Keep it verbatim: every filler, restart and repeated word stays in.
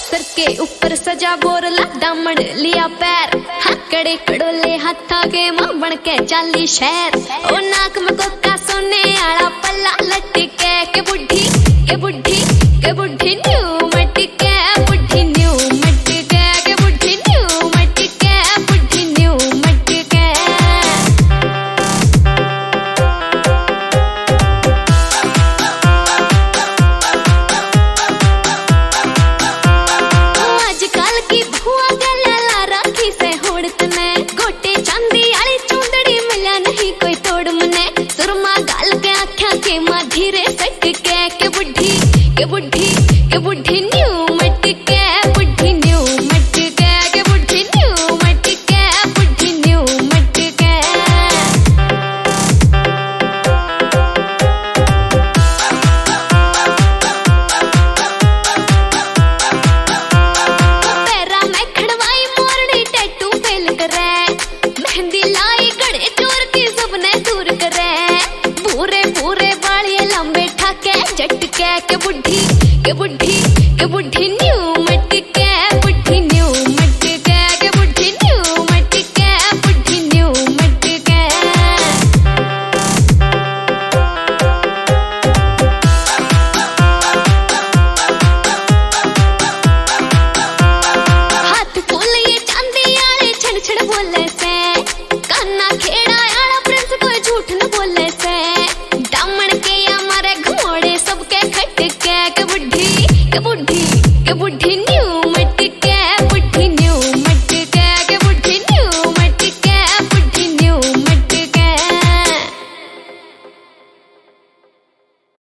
Sir के ऊपर सजा बोरला दामन लिया पैर, हाँ कड़े कड़ोले हाथा के मां बन के चाली शहर। ओ नाक में कोका सोने आला पल्ला लटके के बुढ़ी के बुढ़ी के बुढ़ी न्यू मटके बुढ़ी न्यू मटके के बुढ़ी न्यू मटके बुढ़ी न्यू मटके। आजकल की भुआ गला राखी से होड़त ने गोटे चांदी आली चूंदड़ी मिला नहीं कोई तोड़ मने। सुरमा गाल के आँखा के माँ धीरे सटके के बुढ़ी के बुढ़ी के बुढ़ी न्यू मटके बुढ़ी न्यू मटके के बुढ़ी न्यू मटके बुढ़ी न्यू मटके। पैरा में खड़वाई मोरनी टैटू फेल करे, मेहंदी लाई गड़े चोर की सबने दूर करे। पूरे पूरे बालिए लंबे ठाके झटके के बुढ़ी के बुढ़ी के बुढ़ी न्यू मटके बुढ़ी न्यू मटके के बुढ़ी न्यू मटके बुढ़ी न्यू मटके। हाथ फूल ये चांदी आले छड़ छड़ बोले से, काना खेड़ा आला प्रिंस कोई झूठ न बोले से। दामन के या मारे घमोड़े सबके खटके के बुढ़ी के बुढ़ी